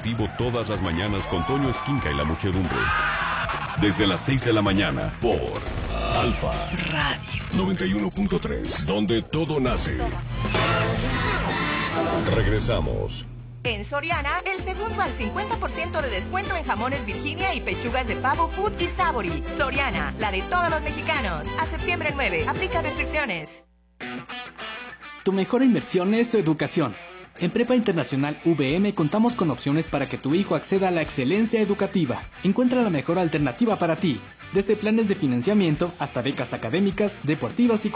Deportivo todas las mañanas con Toño Esquinca y la muchedumbre. Desde las 6 de la mañana por Alfa Radio 91.3, donde todo nace. Regresamos. En Soriana, el segundo al 50% de descuento en jamones Virginia y pechugas de pavo Food y Savory. Soriana, la de todos los mexicanos. A septiembre 9, aplica restricciones. Tu mejor inversión es tu educación. En Prepa Internacional VM contamos con opciones para que tu hijo acceda a la excelencia educativa. Encuentra la mejor alternativa para ti, desde planes de financiamiento hasta becas académicas, deportivas y